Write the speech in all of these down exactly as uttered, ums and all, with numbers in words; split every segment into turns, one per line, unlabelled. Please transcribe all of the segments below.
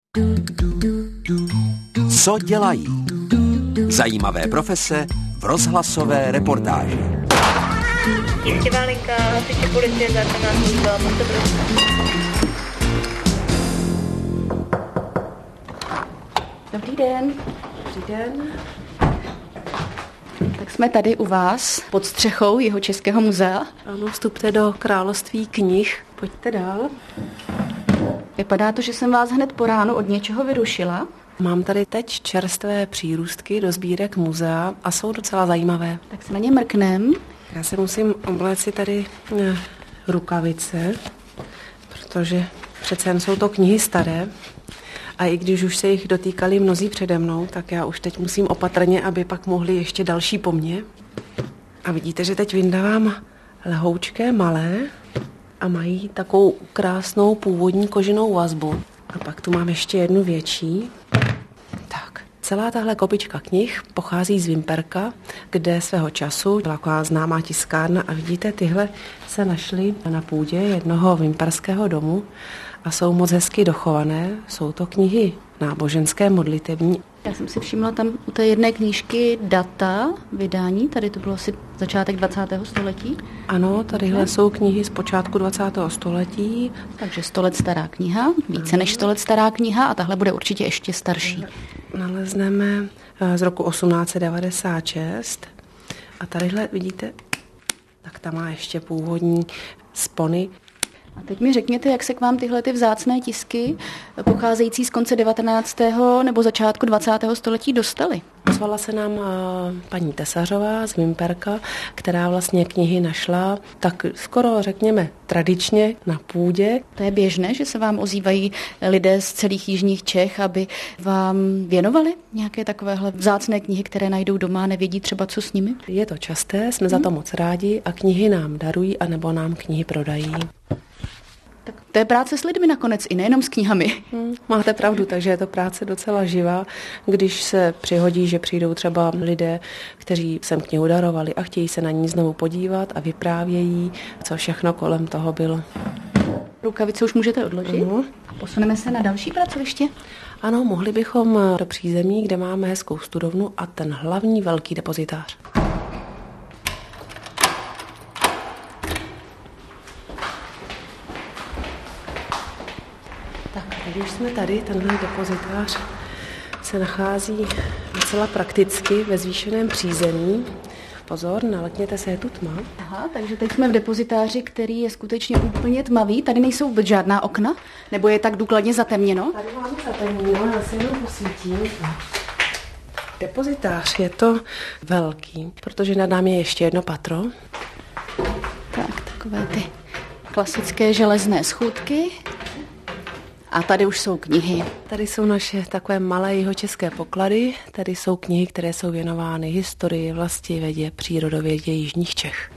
Co dělají? Zajímavé profese v rozhlasové reportáži.
Jistivá linka, hasiči policie, záchranná služba, můžete prosím.
Dobrý den. Dobrý den. Tak jsme tady u vás pod střechou Jihočeského muzea.
Ano, vstupte do království knih. Pojďte dál.
Vypadá to, že jsem vás hned po ránu od něčeho vyrušila.
Mám tady teď čerstvé přírůstky do sbírek muzea a jsou docela zajímavé.
Tak se na ně mrknem.
Já se musím obléci tady eh, rukavice, protože přece jen jsou to knihy staré. A i když už se jich dotýkali mnozí přede mnou, tak já už teď musím opatrně, aby pak mohli ještě další po mně. A vidíte, že teď vyndávám lehoučké malé a mají takovou krásnou původní koženou vazbu. A pak tu mám ještě jednu větší. Tak, celá tahle kopička knih pochází z Vimperka, kde svého času byla taková známá tiskárna a vidíte, tyhle se našly na půdě jednoho vimperského domu a jsou moc hezky dochované. Jsou to knihy náboženské, modlitební.
Já jsem si všimla tam u té jedné knížky data vydání, tady to bylo asi začátek dvacátého století.
Ano, tadyhle jsou knihy z počátku dvacátého století.
Takže sto let stará kniha, více než sto let stará kniha a tahle bude určitě ještě starší.
Nalezneme z roku osmnáct set devadesát šest a tadyhle vidíte, tak tam má ještě původní spony.
A teď mi řekněte, jak se k vám tyhle ty vzácné tisky pocházející z konce devatenáctého nebo začátku dvacátého století dostaly?
Ozvala se nám uh, paní Tesařová z Vimperka, která vlastně knihy našla tak skoro, řekněme, tradičně na půdě.
To je běžné, že se vám ozývají lidé z celých jižních Čech, aby vám věnovali nějaké takovéhle vzácné knihy, které najdou doma a nevědí třeba, co s nimi?
Je to časté, jsme hmm. za to moc rádi a knihy nám darují anebo nám knihy prodají.
Tak to je práce s lidmi nakonec, i nejenom s knihami.
Hmm, máte pravdu, takže je to práce docela živá, když se přihodí, že přijdou třeba lidé, kteří sem knihu darovali a chtějí se na ní znovu podívat a vyprávějí, co všechno kolem toho bylo.
Rukavice už můžete odložit.
Uh-huh.
Posuneme se na další pracoviště.
Ano, mohli bychom do přízemí, kde máme hezkou studovnu a ten hlavní velký depozitář. Když už jsme tady, tenhle depozitář se nachází docela prakticky ve zvýšeném přízemí. Pozor, nalekněte se, je tu tma.
Aha, takže teď jsme v depozitáři, který je skutečně úplně tmavý. Tady nejsou vůbec žádná okna? Nebo je tak důkladně zatemněno?
Tady máme zatemněno, já se jenom posvítím. Depozitář je to velký, protože nad námi je ještě jedno patro.
Tak, takové ty klasické železné schůdky. A tady už jsou knihy.
Tady jsou naše takové malé jihočeské poklady. Tady jsou knihy, které jsou věnovány historii, vlastivědě, přírodovědě jižních Čech.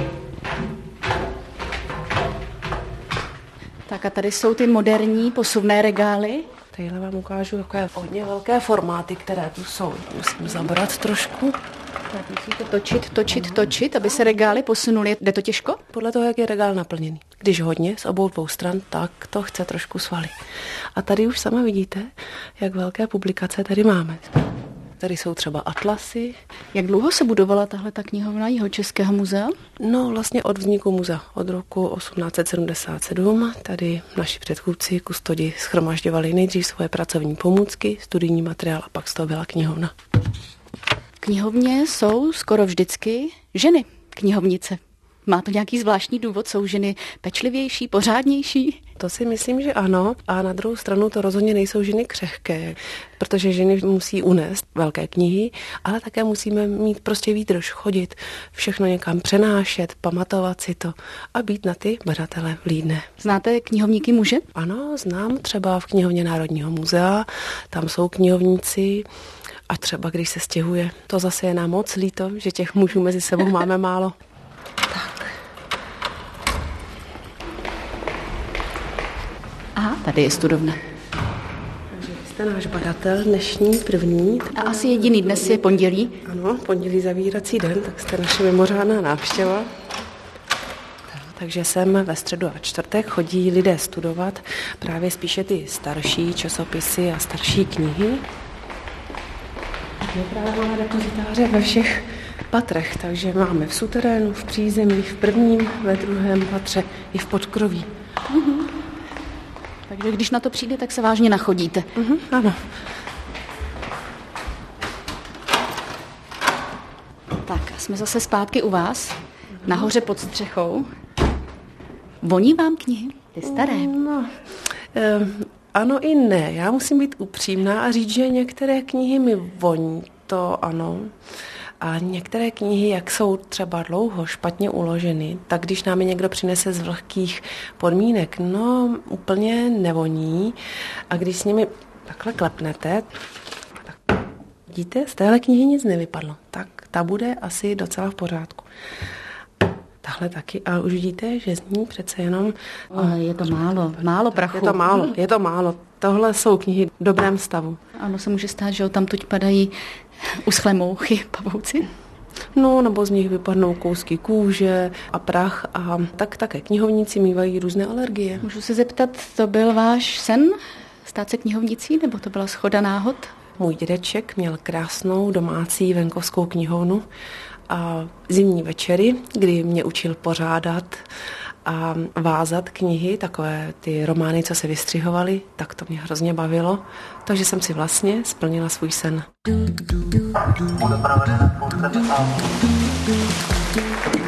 Tak a tady jsou ty moderní posuvné regály.
Tadyhle vám ukážu takové hodně velké formáty, které tu jsou. Musím zabrat trošku.
Tak musíte točit, točit, točit, aby se regály posunuly. Jde to těžko?
Podle toho, jak je regál naplněný. Když hodně z obou dvou stran, tak to chce trošku svaly. A tady už sama vidíte, jak velké publikace tady máme. Tady jsou třeba atlasy.
Jak dlouho se budovala tahle ta knihovna Jihočeského muzea?
No vlastně od vzniku muzea, od roku osmnáct set sedmdesát sedm. Tady naši předchůdci, kustodi, shromažďovali nejdřív svoje pracovní pomůcky, studijní materiál a pak z toho byla knihovna.
V knihovně jsou skoro vždycky ženy, knihovnice. Má to nějaký zvláštní důvod? Jsou ženy pečlivější, pořádnější?
To si myslím, že ano. A na druhou stranu to rozhodně nejsou ženy křehké, protože ženy musí unést velké knihy, ale také musíme mít prostě výdrž, chodit, všechno někam přenášet, pamatovat si to a být na ty badatele vlídné.
Znáte knihovníky muže?
Ano, znám třeba v knihovně Národního muzea, tam jsou knihovníci. A třeba když se stěhuje, to zase je nám moc líto, že těch mužů mezi sebou máme málo.
Tak. Aha, tady je studovna.
Takže vy jste náš badatel dnešní, první.
A asi jediný, dnes je pondělí.
Ano, pondělí zavírací den, tak jste naše mimořádná návštěva. takže sem ve středu a ve čtvrtek chodí lidé studovat právě spíše ty starší časopisy a starší knihy. My právě máme depozitáře ve všech patrech, takže máme v suterénu, v přízemí, v prvním, ve druhém patře i v podkroví.
Uh-huh. Takže když na to přijde, tak se vážně nachodíte.
Uh-huh, ano.
Tak, jsme zase zpátky u vás, nahoře pod střechou. Voní vám knihy, ty staré?
No, eh, ano i ne. Já musím být upřímná a říct, že některé knihy mi voní, to ano. A některé knihy, jak jsou třeba dlouho špatně uloženy, tak když nám je někdo přinese z vlhkých podmínek, no úplně nevoní. A když s nimi takhle klepnete, tak vidíte, z téhle knihy nic nevypadlo. Tak ta bude asi docela v pořádku. Tahle taky. A už vidíte, že z ní přece jenom...
Ale je to málo, málo prachu.
Je to málo, je to málo. Tohle jsou knihy v dobrém stavu.
Ano, se může stát, že tam tuď padají uschlé mouchy, pavouci.
No, nebo z nich vypadnou kousky kůže a prach a tak také knihovníci mývají různé alergie.
Můžu se zeptat, to byl váš sen stát se knihovnicí, nebo to byla shoda náhod?
Můj dědeček měl krásnou domácí venkovskou knihovnu a zimní večery, kdy mě učil pořádat a vázat knihy, takové ty romány, co se vystřihovaly, tak to mě hrozně bavilo. Takže jsem si vlastně splnila svůj sen. Bude